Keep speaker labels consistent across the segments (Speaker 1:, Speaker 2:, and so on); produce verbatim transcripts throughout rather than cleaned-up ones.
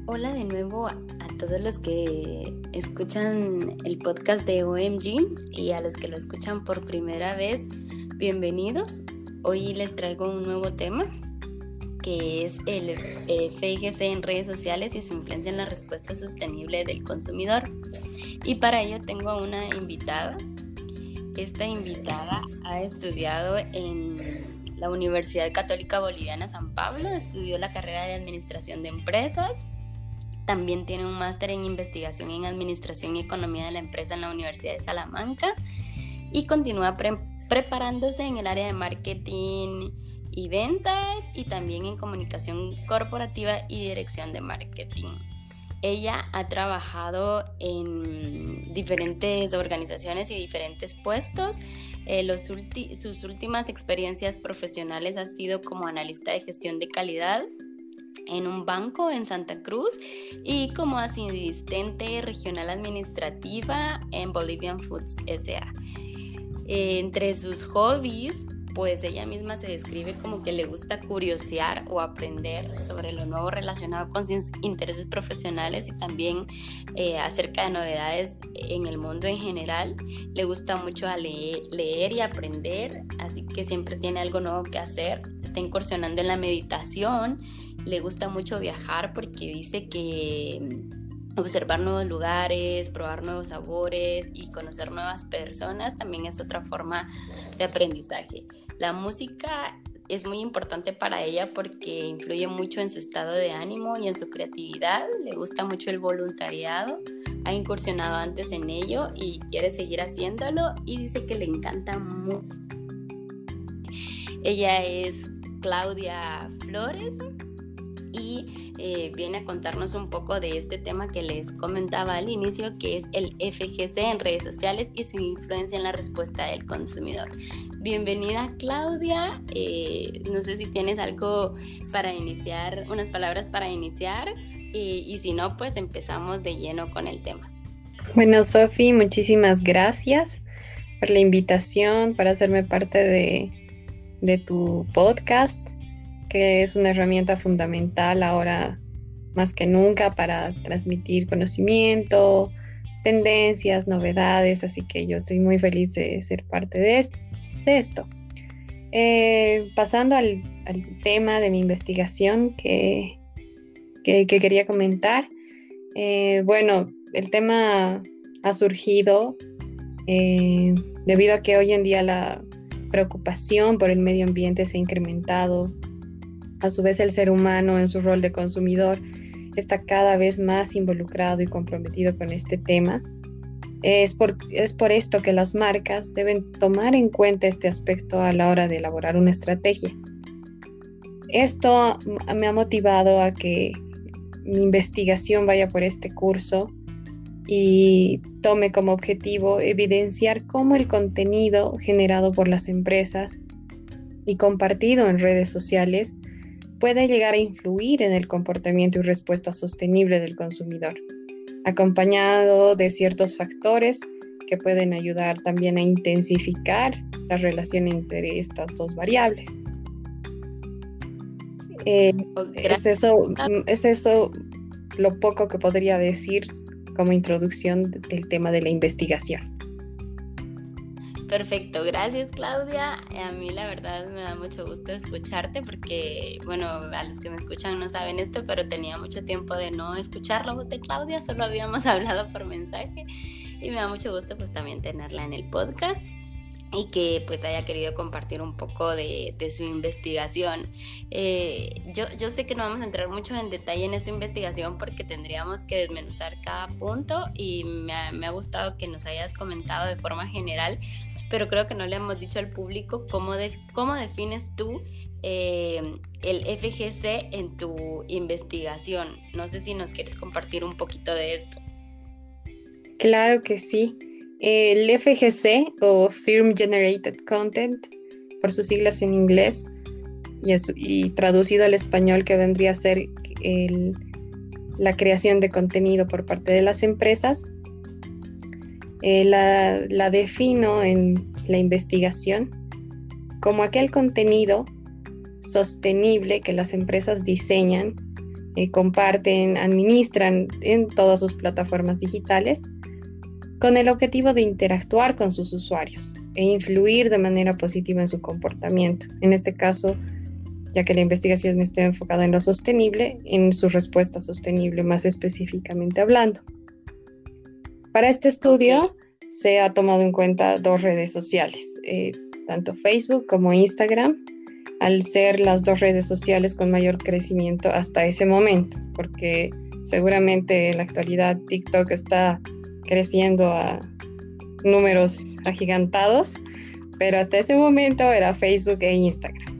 Speaker 1: Hola de nuevo a, a todos los que escuchan el podcast de O M G y a los que lo escuchan por primera vez, bienvenidos. Hoy les traigo un nuevo tema que es el F G C en redes sociales y su influencia en la respuesta sostenible del consumidor. Y para ello tengo a una invitada. Esta invitada ha estudiado en la Universidad Católica Boliviana San Pablo, estudió la carrera de Administración de Empresas. También tiene un máster en investigación en Administración y Economía de la Empresa en la Universidad de Salamanca y continúa pre- preparándose en el área de marketing y ventas y también en comunicación corporativa y dirección de marketing. Ella ha trabajado en diferentes organizaciones y diferentes puestos. Eh, los ulti- sus últimas experiencias profesionales han sido como analista de gestión de calidad en un banco en Santa Cruz y como asistente regional administrativa en Bolivian Foods S A Eh, entre sus hobbies, pues ella misma se describe como que le gusta curiosear o aprender sobre lo nuevo relacionado con sus intereses profesionales y también eh, acerca de novedades en el mundo en general. Le gusta mucho a leer, leer y aprender, así que siempre tiene algo nuevo que hacer. Está incursionando en la meditación. Le gusta mucho viajar porque dice que observar nuevos lugares, probar nuevos sabores y conocer nuevas personas también es otra forma de aprendizaje. La música es muy importante para ella porque influye mucho en su estado de ánimo y en su creatividad. Le gusta mucho el voluntariado, ha incursionado antes en ello y quiere seguir haciéndolo y dice que le encanta mucho. Ella es Claudia Flores y eh, viene a contarnos un poco de este tema que les comentaba al inicio, que es el F G C en redes sociales y su influencia en la respuesta del consumidor. Bienvenida, Claudia. Eh, no sé si tienes algo para iniciar, unas palabras para iniciar, y, y si no, pues empezamos de lleno con el tema.
Speaker 2: Bueno, Sofi, muchísimas gracias por la invitación para hacerme parte de, de tu podcast, que es una herramienta fundamental ahora más que nunca para transmitir conocimiento, tendencias, novedades, así que yo estoy muy feliz de ser parte de, es- de esto. Eh, pasando al, al tema de mi investigación que, que, que quería comentar, eh, bueno, el tema ha surgido eh, debido a que hoy en día la preocupación por el medio ambiente se ha incrementado. A su vez, el ser humano en su rol de consumidor está cada vez más involucrado y comprometido con este tema. Es por, es por esto que las marcas deben tomar en cuenta este aspecto a la hora de elaborar una estrategia. Esto me ha motivado a que mi investigación vaya por este curso y tome como objetivo evidenciar cómo el contenido generado por las empresas y compartido en redes sociales puede llegar a influir en el comportamiento y respuesta sostenible del consumidor, acompañado de ciertos factores que pueden ayudar también a intensificar la relación entre estas dos variables. Eh, es eso, es eso lo poco que podría decir como introducción del tema de la investigación.
Speaker 1: Perfecto, gracias, Claudia. A mí la verdad me da mucho gusto escucharte porque, bueno, a los que me escuchan no saben esto, pero tenía mucho tiempo de no escuchar la voz de Claudia, solo habíamos hablado por mensaje y me da mucho gusto pues también tenerla en el podcast y que pues haya querido compartir un poco de, de su investigación. Eh, yo, yo sé que no vamos a entrar mucho en detalle en esta investigación porque tendríamos que desmenuzar cada punto y me ha, me ha gustado que nos hayas comentado de forma general, pero creo que no le hemos dicho al público cómo, de, cómo defines tú eh, el F G C en tu investigación. No sé si nos quieres compartir un poquito de esto.
Speaker 2: Claro que sí. El F G C o Firm Generated Content, por sus siglas en inglés, y, es, y traducido al español que vendría a ser el, la creación de contenido por parte de las empresas, eh, la, la defino en la investigación como aquel contenido sostenible que las empresas diseñan eh, comparten, administran en todas sus plataformas digitales, con el objetivo de interactuar con sus usuarios e influir de manera positiva en su comportamiento. En este caso, ya que la investigación está enfocada en lo sostenible, en su respuesta sostenible más específicamente hablando. Para este estudio
Speaker 1: Ok.
Speaker 2: se ha tomado en cuenta dos redes sociales, eh, tanto Facebook como Instagram, al ser las dos redes sociales con mayor crecimiento hasta ese momento, porque seguramente en la actualidad TikTok está creciendo a números agigantados, pero hasta ese momento era Facebook e Instagram.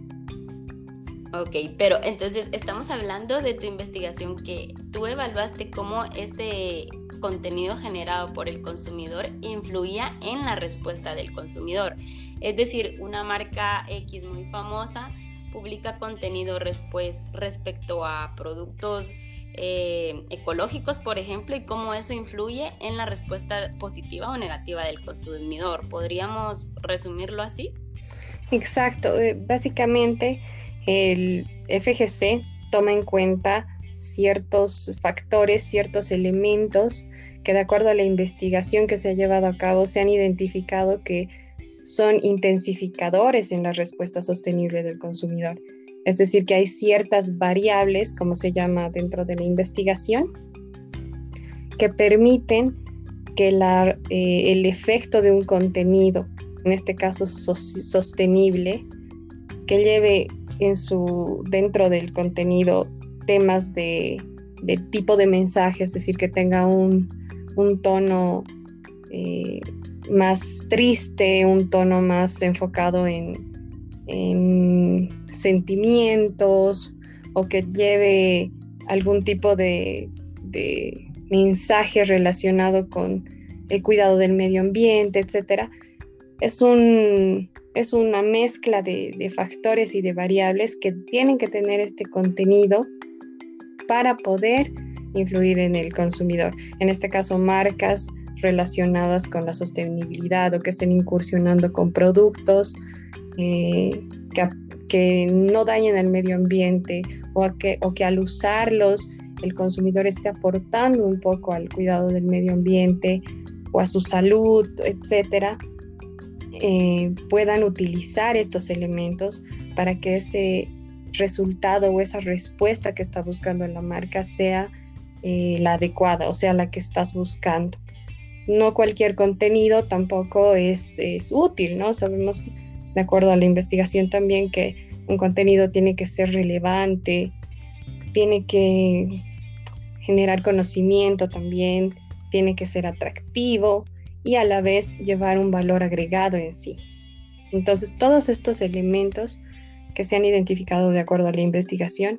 Speaker 1: Ok, pero entonces estamos hablando de tu investigación que tú evaluaste cómo ese contenido generado por el consumidor influía en la respuesta del consumidor. Es decir, una marca X muy famosa publica contenido respues, respecto a productos eh, ecológicos, por ejemplo, y cómo eso influye en la respuesta positiva o negativa del consumidor. ¿Podríamos resumirlo así?
Speaker 2: Exacto, eh, básicamente el F G C toma en cuenta ciertos factores, ciertos elementos que de acuerdo a la investigación que se ha llevado a cabo se han identificado que son intensificadores en la respuesta sostenible del consumidor. Es decir, que hay ciertas variables, como se llama dentro de la investigación, que permiten que la, eh, el efecto de un contenido, en este caso so- sostenible, que lleve en su, dentro del contenido temas de, de tipo de mensaje, es decir, que tenga un, un tono eh, más triste, un tono más enfocado en, en sentimientos, o que lleve algún tipo de, de mensaje relacionado con el cuidado del medio ambiente, etcétera. Es un, es una mezcla de, de factores y de variables que tienen que tener este contenido para poder influir en el consumidor. En este caso, marcas relacionadas con la sostenibilidad o que estén incursionando con productos eh, que, que no dañen el medio ambiente, o, a que, o que al usarlos el consumidor esté aportando un poco al cuidado del medio ambiente o a su salud, etcétera. Eh, puedan utilizar estos elementos para que ese resultado o esa respuesta que está buscando la marca sea eh, la adecuada, o sea, la que estás buscando. No cualquier contenido tampoco es, es útil, ¿no? Sabemos, de acuerdo a la investigación también, que un contenido tiene que ser relevante, tiene que generar conocimiento también, tiene que ser atractivo y a la vez llevar un valor agregado en sí. Entonces, todos estos elementos que se han identificado de acuerdo a la investigación,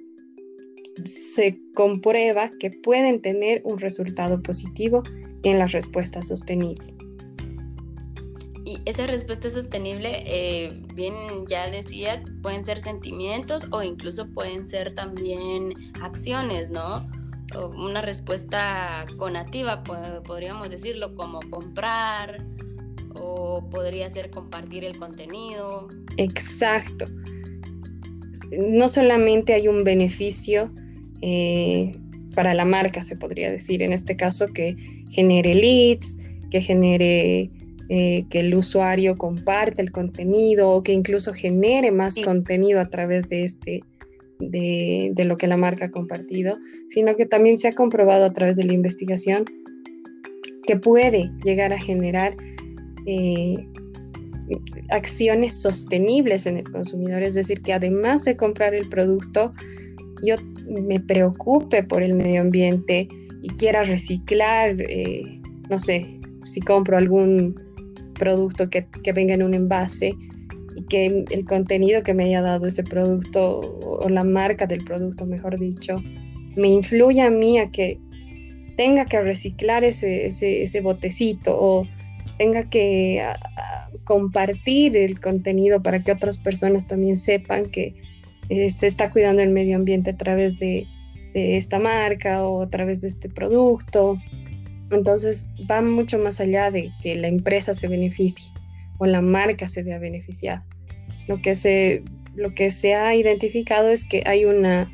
Speaker 2: se comprueba que pueden tener un resultado positivo en la respuesta sostenible.
Speaker 1: Y esa respuesta sostenible, eh, bien ya decías, pueden ser sentimientos o incluso pueden ser también acciones, ¿no? O una respuesta conativa, podríamos decirlo, como comprar, o podría ser compartir el contenido.
Speaker 2: Exacto. No solamente hay un beneficio eh, para la marca, se podría decir, en este caso, que genere leads, que genere eh, que el usuario comparte el contenido, o que incluso genere más sí. contenido a través de este de, de lo que la marca ha compartido, sino que también se ha comprobado a través de la investigación que puede llegar a generar eh, acciones sostenibles en el consumidor, es decir, que además de comprar el producto, yo me preocupe por el medio ambiente y quiera reciclar, eh, no sé, si compro algún producto que, que venga en un envase y que el contenido que me haya dado ese producto, o la marca del producto, mejor dicho, me influya a mí a que tenga que reciclar ese, ese, ese botecito, o tenga que a, a compartir el contenido para que otras personas también sepan que eh, se está cuidando el medio ambiente a través de, de esta marca o a través de este producto. Entonces va mucho más allá de que la empresa se beneficie o la marca se vea beneficiada. Lo que se, lo que se ha identificado es que hay una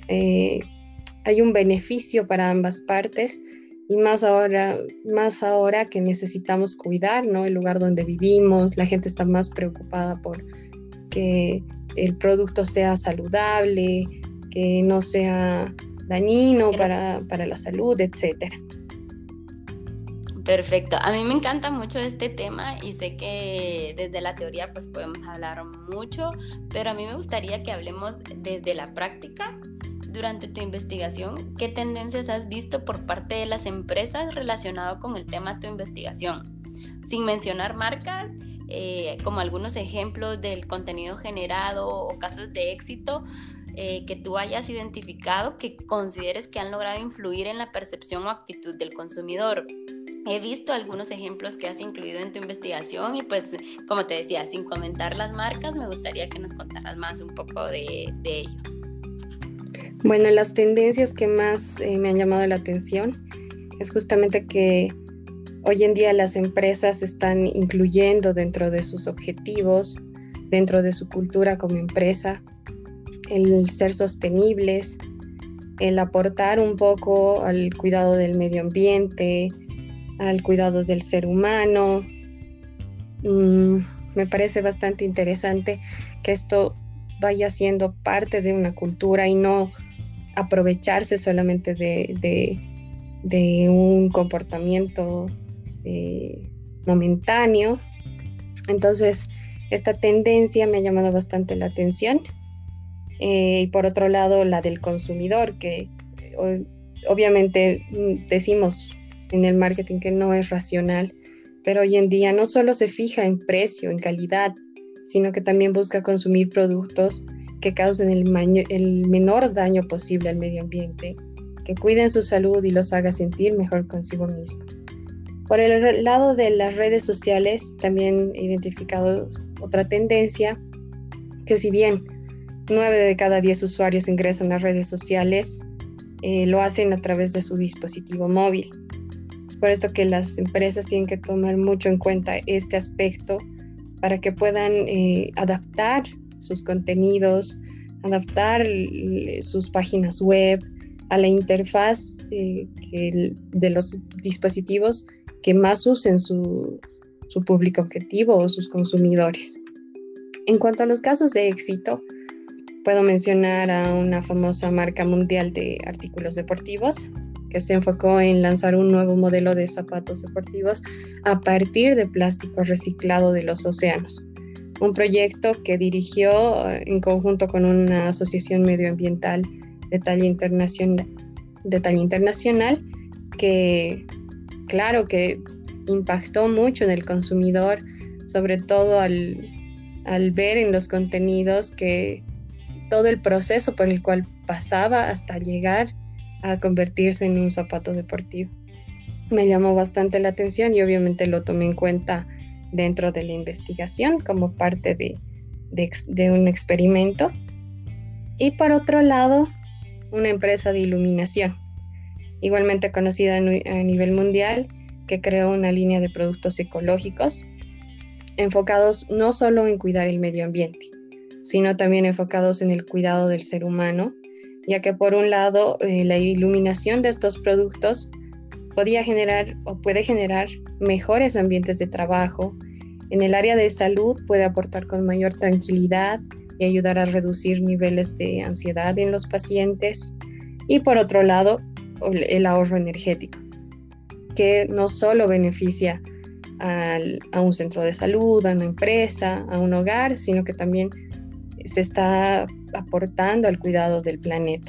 Speaker 2: eh, hay un beneficio para ambas partes, y más ahora, más ahora que necesitamos cuidar, ¿no?, el lugar donde vivimos. La gente está más preocupada por que el producto sea saludable, que no sea dañino para, para la salud, etcétera.
Speaker 1: Perfecto. A mí me encanta mucho este tema y sé que desde la teoría pues podemos hablar mucho, pero a mí me gustaría que hablemos desde la práctica. Durante tu investigación, ¿qué tendencias has visto por parte de las empresas relacionado con el tema de tu investigación? Sin mencionar marcas, eh, como algunos ejemplos del contenido generado o casos de éxito eh, que tú hayas identificado que consideres que han logrado influir en la percepción o actitud del consumidor. He visto algunos ejemplos que has incluido en tu investigación y pues, como te decía, sin comentar las marcas, me gustaría que nos contaras más un poco de, de ello.
Speaker 2: Bueno, las tendencias que más eh, me han llamado la atención es justamente que hoy en día las empresas están incluyendo dentro de sus objetivos, dentro de su cultura como empresa, el ser sostenibles, el aportar un poco al cuidado del medio ambiente, al cuidado del ser humano. Mm, me parece bastante interesante que esto vaya siendo parte de una cultura y no aprovecharse solamente de, de, de un comportamiento eh, momentáneo. Entonces, esta tendencia me ha llamado bastante la atención. Eh, y por otro lado, la del consumidor, que eh, obviamente decimos en el marketing que no es racional, pero hoy en día no solo se fija en precio, en calidad, sino que también busca consumir productos que causen el, maño, el menor daño posible al medio ambiente, que cuiden su salud y los haga sentir mejor consigo mismo. Por el lado de las redes sociales, también he identificado otra tendencia, que si bien nueve de cada diez usuarios ingresan a redes sociales, eh, lo hacen a través de su dispositivo móvil. Es por esto que las empresas tienen que tomar mucho en cuenta este aspecto para que puedan eh, adaptar sus contenidos, adaptar sus páginas web a la interfaz eh, que, de los dispositivos que más usen su, su público objetivo o sus consumidores. En cuanto a los casos de éxito, puedo mencionar a una famosa marca mundial de artículos deportivos que se enfocó en lanzar un nuevo modelo de zapatos deportivos a partir de plástico reciclado de los océanos. Un proyecto que dirigió en conjunto con una asociación medioambiental de talla internacional, de talla internacional que, claro, que impactó mucho en el consumidor, sobre todo al, al ver en los contenidos que todo el proceso por el cual pasaba hasta llegar a convertirse en un zapato deportivo. Me llamó bastante la atención y obviamente lo tomé en cuenta dentro de la investigación como parte de, de, de un experimento. Y por otro lado, una empresa de iluminación, igualmente conocida a nivel mundial, que creó una línea de productos ecológicos enfocados no solo en cuidar el medio ambiente, sino también enfocados en el cuidado del ser humano, ya que por un lado eh, la iluminación de estos productos podía generar o puede generar mejores ambientes de trabajo. En el área de salud puede aportar con mayor tranquilidad y ayudar a reducir niveles de ansiedad en los pacientes. Y por otro lado, el ahorro energético, que no solo beneficia al, a un centro de salud, a una empresa, a un hogar, sino que también se está aportando al cuidado del planeta.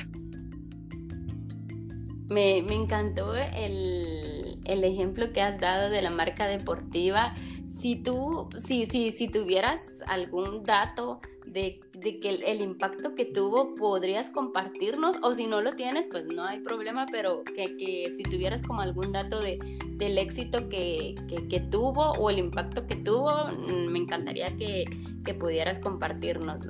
Speaker 1: Me, me encantó el, el ejemplo que has dado de la marca deportiva. Si tú, si, si, si tuvieras algún dato de, de que el, el impacto que tuvo, podrías compartirnos, o si no lo tienes, pues no hay problema, pero que, que si tuvieras como algún dato de, del éxito que, que, que tuvo o el impacto que tuvo, me encantaría que, que pudieras compartirnoslo.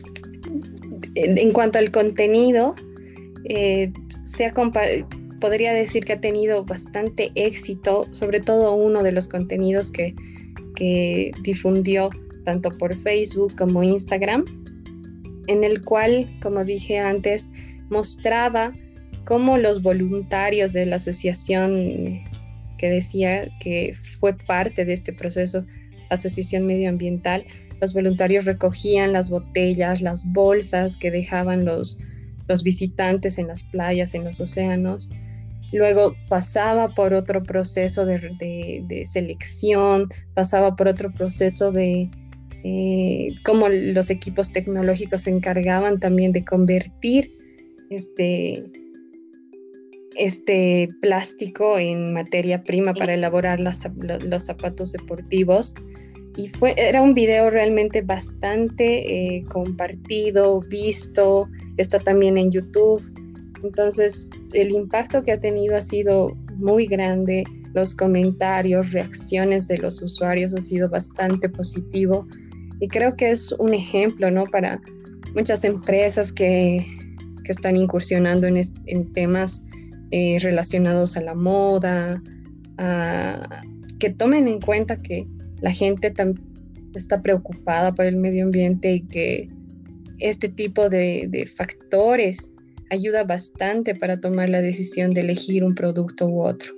Speaker 2: En cuanto al contenido, eh, se ha compa- podría decir que ha tenido bastante éxito, sobre todo uno de los contenidos que, que difundió tanto por Facebook como Instagram, en el cual, como dije antes, mostraba cómo los voluntarios de la asociación que decía que fue parte de este proceso, Asociación Medioambiental, los voluntarios recogían las botellas, las bolsas que dejaban los, los visitantes en las playas, en los océanos. Luego pasaba por otro proceso de, de, de selección, pasaba por otro proceso de eh, cómo los equipos tecnológicos se encargaban también de convertir este, este plástico en materia prima para elaborar las, los zapatos deportivos. Y fue, era un video realmente bastante eh, compartido, visto, está también en YouTube. Entonces, el impacto que ha tenido ha sido muy grande. Los comentarios, reacciones de los usuarios ha sido bastante positivo. Y creo que es un ejemplo, ¿no?, para muchas empresas que, que están incursionando en, est- en temas eh, relacionados a la moda, a, que tomen en cuenta que la gente tam- está preocupada por el medio ambiente y que este tipo de, de factores ayuda bastante para tomar la decisión de elegir un producto u otro.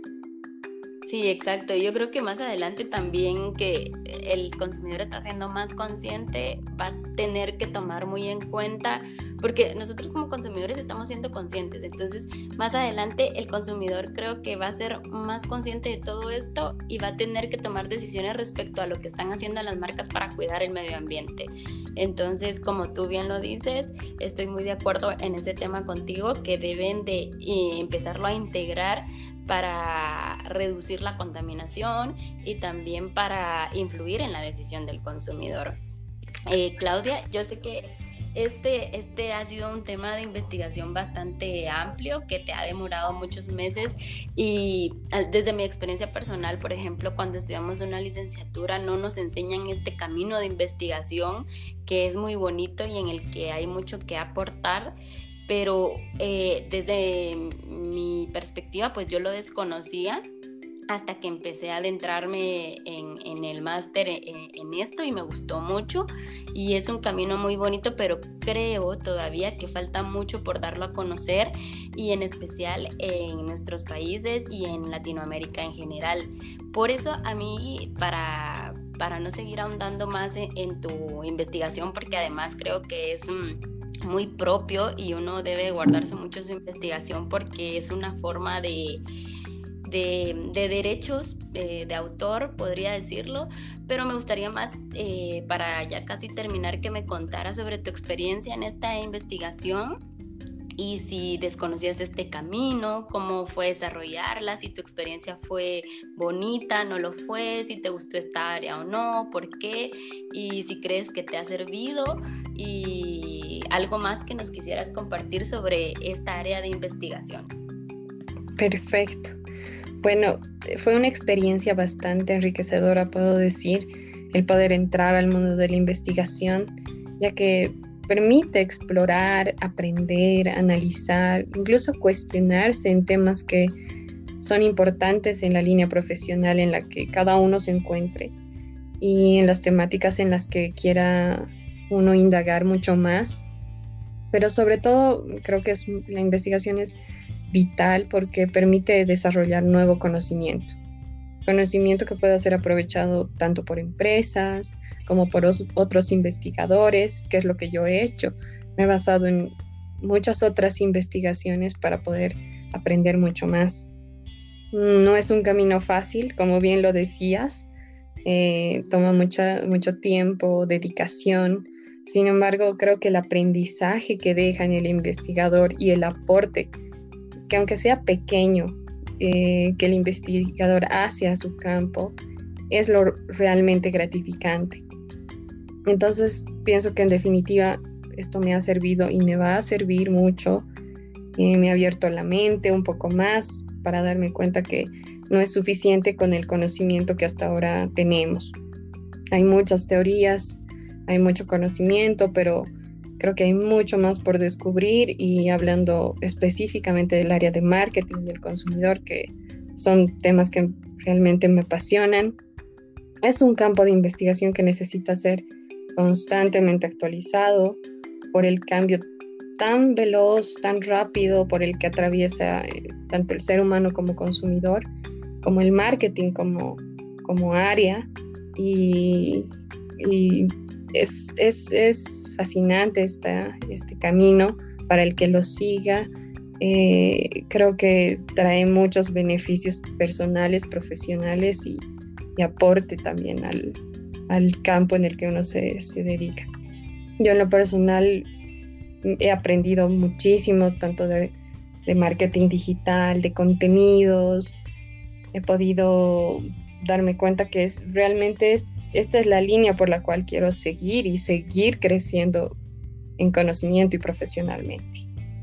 Speaker 1: Sí, exacto. Yo creo que más adelante también que el consumidor está siendo más consciente, va a tener que tomar muy en cuenta, porque nosotros como consumidores estamos siendo conscientes, entonces más adelante el consumidor creo que va a ser más consciente de todo esto y va a tener que tomar decisiones respecto a lo que están haciendo las marcas para cuidar el medio ambiente. Entonces, como tú bien lo dices, estoy muy de acuerdo en ese tema contigo, que deben de eh, empezarlo a integrar para reducir la contaminación y también para influir en la decisión del consumidor. Eh, Claudia, yo sé que este, este ha sido un tema de investigación bastante amplio que te ha demorado muchos meses y desde mi experiencia personal, por ejemplo, cuando estudiamos una licenciatura no nos enseñan este camino de investigación que es muy bonito y en el que hay mucho que aportar. Pero eh, desde mi perspectiva, pues yo lo desconocía hasta que empecé a adentrarme en, en el máster en, en esto y me gustó mucho y es un camino muy bonito, pero creo todavía que falta mucho por darlo a conocer y en especial en nuestros países y en Latinoamérica en general. Por eso a mí, para, para no seguir ahondando más en, en tu investigación, porque además creo que es Mmm, muy propio y uno debe guardarse mucho su investigación porque es una forma de, de, de derechos eh, de autor, podría decirlo, pero me gustaría más, eh, para ya casi terminar, que me contaras sobre tu experiencia en esta investigación y si desconocías este camino, cómo fue desarrollarla, si tu experiencia fue bonita, no lo fue, si te gustó esta área o no, por qué, y si crees que te ha servido y algo más que nos quisieras compartir sobre esta área de investigación.
Speaker 2: Perfecto. Bueno, fue una experiencia bastante enriquecedora, puedo decir, el poder entrar al mundo de la investigación, ya que permite explorar, aprender, analizar, incluso cuestionarse en temas que son importantes en la línea profesional en la que cada uno se encuentre y en las temáticas en las que quiera uno indagar mucho más. Pero sobre todo creo que es, la investigación es vital porque permite desarrollar nuevo conocimiento. Conocimiento que pueda ser aprovechado tanto por empresas como por os, otros investigadores, que es lo que yo he hecho. Me he basado en muchas otras investigaciones para poder aprender mucho más. No es un camino fácil, como bien lo decías, eh, toma mucha, mucho tiempo, dedicación. Sin embargo, creo que el aprendizaje que deja en el investigador y el aporte, que aunque sea pequeño, Eh, que el investigador hace a su campo, es lo realmente gratificante. Entonces, pienso que en definitiva esto me ha servido y me va a servir mucho. Eh, me ha abierto la mente un poco más para darme cuenta que no es suficiente con el conocimiento que hasta ahora tenemos. Hay muchas teorías, hay mucho conocimiento, pero creo que hay mucho más por descubrir y hablando específicamente del área de marketing del consumidor, que son temas que realmente me apasionan. Es un campo de investigación que necesita ser constantemente actualizado por el cambio tan veloz, tan rápido por el que atraviesa eh, tanto el ser humano como consumidor, como el marketing como, como área. Y, y es, es, es fascinante esta, este camino para el que lo siga. Eh, creo que trae muchos beneficios personales, profesionales y, y aporte también al, al campo en el que uno se, se dedica. Yo en lo personal he aprendido muchísimo, tanto de, de marketing digital, de contenidos. He podido darme cuenta que es, realmente es, esta es la línea por la cual quiero seguir y seguir creciendo en conocimiento y profesionalmente.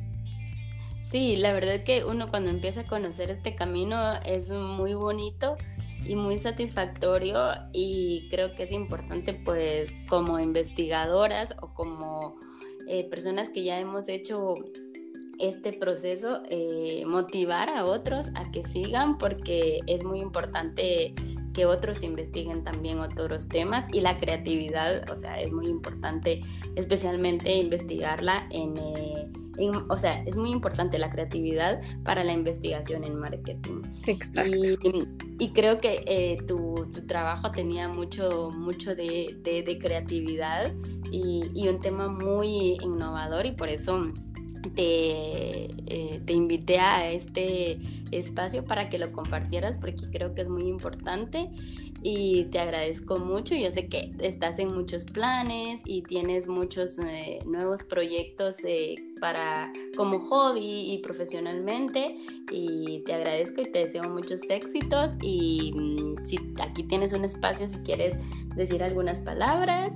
Speaker 1: Sí, la verdad que uno cuando empieza a conocer este camino es muy bonito y muy satisfactorio, y creo que es importante, pues, como investigadoras o como eh, personas que ya hemos hecho este proceso, eh, motivar a otros a que sigan, porque es muy importante que otros investiguen también otros temas, y la creatividad, o sea, es muy importante, especialmente investigarla en, eh, en o sea, es muy importante la creatividad para la investigación en marketing.
Speaker 2: Exacto.
Speaker 1: Y, y creo que eh, tu, tu trabajo tenía mucho, mucho de, de, de creatividad y, y un tema muy innovador, y por eso Te, eh, te invité a este espacio para que lo compartieras, porque creo que es muy importante y te agradezco mucho. Yo sé que estás en muchos planes y tienes muchos eh, nuevos proyectos eh, para, como hobby y profesionalmente, y te agradezco y te deseo muchos éxitos. Y mm, si aquí tienes un espacio, si quieres decir algunas palabras,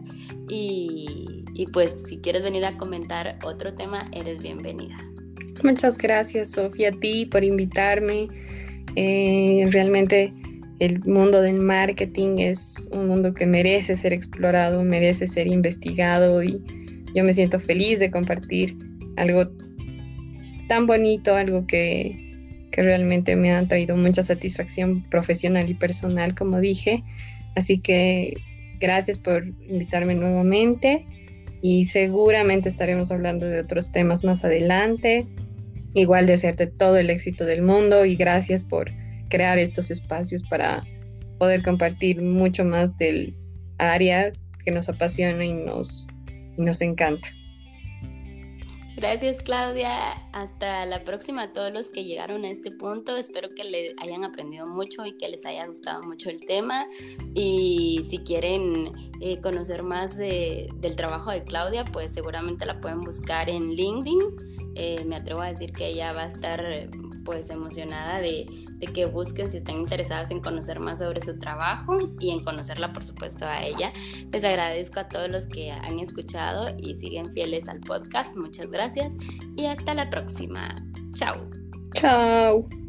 Speaker 1: y Y pues si quieres venir a comentar otro tema, eres bienvenida.
Speaker 2: Muchas gracias, Sofía, a ti por invitarme. Eh, realmente el mundo del marketing es un mundo que merece ser explorado, merece ser investigado, y yo me siento feliz de compartir algo tan bonito, algo que, que realmente me ha traído mucha satisfacción profesional y personal, como dije. Así que gracias por invitarme nuevamente. Y seguramente estaremos hablando de otros temas más adelante. Igual desearte todo el éxito del mundo, y gracias por crear estos espacios para poder compartir mucho más del área que nos apasiona y nos, y nos encanta.
Speaker 1: Gracias, Claudia. Hasta la próxima a todos los que llegaron a este punto. Espero que les hayan aprendido mucho y que les haya gustado mucho el tema. Y si quieren eh, conocer más de, del trabajo de Claudia, pues seguramente la pueden buscar en LinkedIn. Eh, me atrevo a decir que ella va a estar pues emocionada de, de que busquen si están interesados en conocer más sobre su trabajo y en conocerla, por supuesto, a ella. Les agradezco a todos los que han escuchado y siguen fieles al podcast. Muchas gracias y hasta la próxima. Chao.
Speaker 2: Chao.